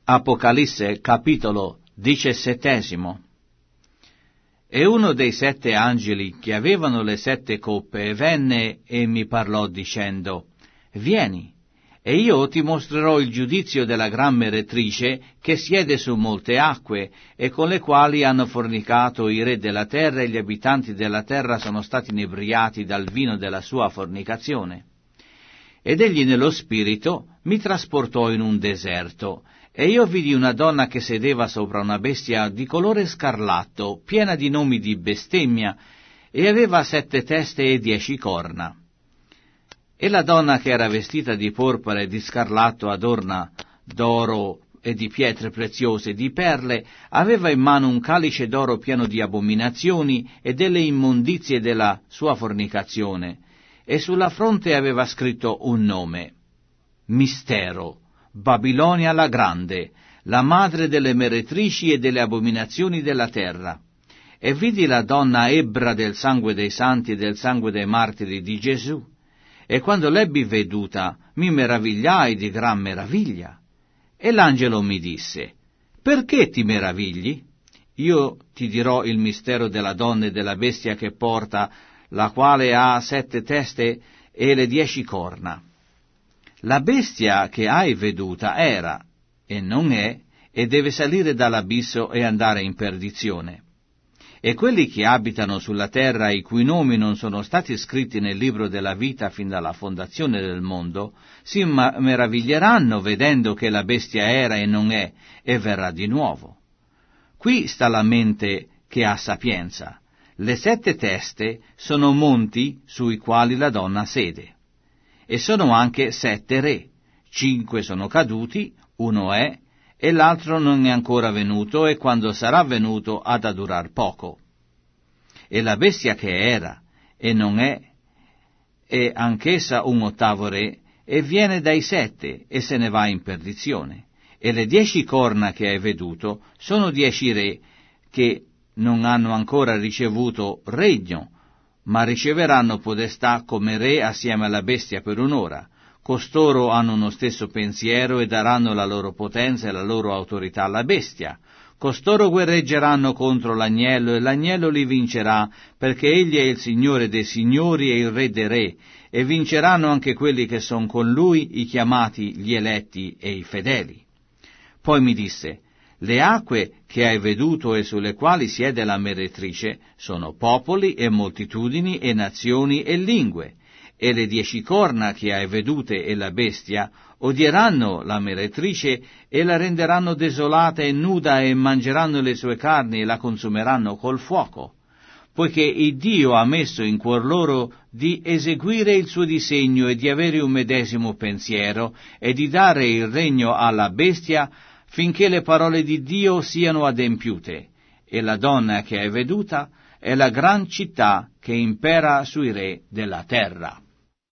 Apocalisse capitolo 17. E uno dei 7 angeli che avevano le 7 coppe venne e mi parlò dicendo: Vieni, e io ti mostrerò il giudizio della gran meretrice che siede su molte acque e con le quali hanno fornicato i re della terra, e gli abitanti della terra sono stati inebriati dal vino della sua fornicazione. Ed egli nello spirito mi trasportò in un deserto, e io vidi una donna che sedeva sopra una bestia di colore scarlatto, piena di nomi di bestemmia, e aveva 7 teste e 10 corna. E la donna, che era vestita di porpora e di scarlatto adorna d'oro e di pietre preziose e di perle, aveva in mano un calice d'oro pieno di abominazioni e delle immondizie della sua fornicazione, e sulla fronte aveva scritto un nome: Mistero, Babilonia la grande, la madre delle meretrici e delle abominazioni della terra. E vidi la donna ebbra del sangue dei santi e del sangue dei martiri di Gesù. E quando l'ebbi veduta, mi meravigliai di gran meraviglia. E l'angelo mi disse: Perché ti meravigli? Io ti dirò il mistero della donna e della bestia che porta, la quale ha 7 teste e le 10 corna. La bestia che hai veduta era, e non è, e deve salire dall'abisso e andare in perdizione. E quelli che abitano sulla terra, i cui nomi non sono stati scritti nel libro della vita fin dalla fondazione del mondo, si meraviglieranno vedendo che la bestia era e non è, e verrà di nuovo. Qui sta la mente che ha sapienza. Le 7 teste sono monti sui quali la donna sede. E sono anche 7 re, 5 sono caduti, 1 è, e l'altro non è ancora venuto, e quando sarà venuto ha da durar poco. E la bestia che era, e non è anch'essa un 8° re, e viene dai 7, e se ne va in perdizione. E le 10 corna che hai veduto sono 10 re, che non hanno ancora ricevuto regno, ma riceveranno podestà come re assieme alla bestia per un'ora. Costoro hanno uno stesso pensiero e daranno la loro potenza e la loro autorità alla bestia. Costoro guerreggeranno contro l'agnello, e l'agnello li vincerà, perché egli è il Signore dei signori e il Re dei re, e vinceranno anche quelli che son con lui, i chiamati, gli eletti e i fedeli. Poi mi disse: Le acque che hai veduto e sulle quali siede la meretrice sono popoli e moltitudini e nazioni e lingue, e le 10 corna che hai vedute e la bestia odieranno la meretrice e la renderanno desolata e nuda, e mangeranno le sue carni e la consumeranno col fuoco, poiché il Dio ha messo in cuor loro di eseguire il suo disegno e di avere un medesimo pensiero e di dare il regno alla bestia finché le parole di Dio siano adempiute. E la donna che hai veduta è la gran città che impera sui re della terra.